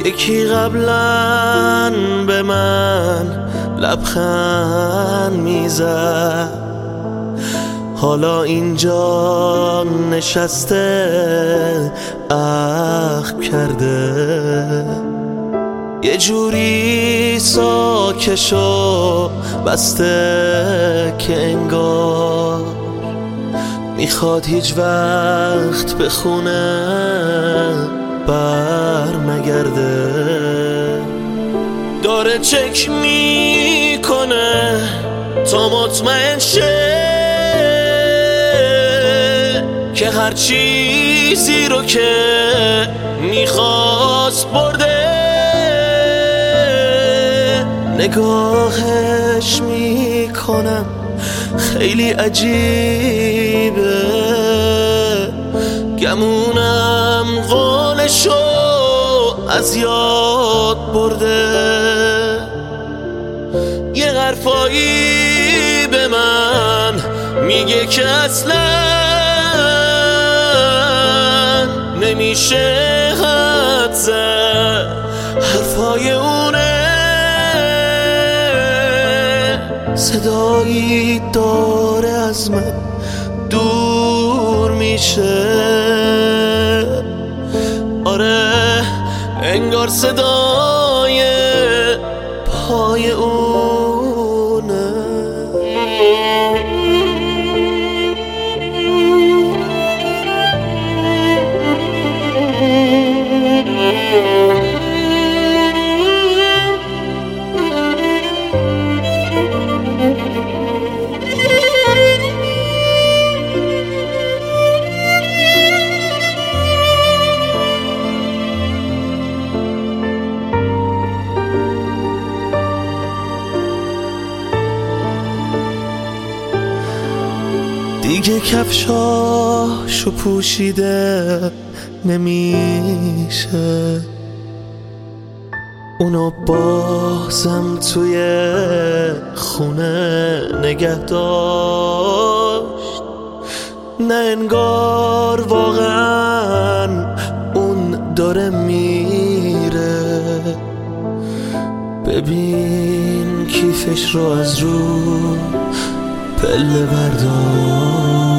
یکی قبلا به من لبخند میزد، حالا اینجا نشسته عقل کرده. یه جوری ساکش و بسته که انگار میخواد هیچ وقت به خونه بر نگرده. داره چک میکنه تا مطمئن شه که هر چیزی رو که میخواست برده. نگاهش میکنم خیلی عجیبه، گمونم قولشو از یاد برده. یه حرفایی به من میگه که اصلا نمیشه حد زد، حرفای اونه صدایی داره از من دور میشه. آره انگار صدای پای اونه. دیگه کفشاشو پوشیده نمیشه، اونو بازم توی خونه نگه داشت. نه انگار واقعا اون داره میره. ببین کیفش رو از رو پله بردار.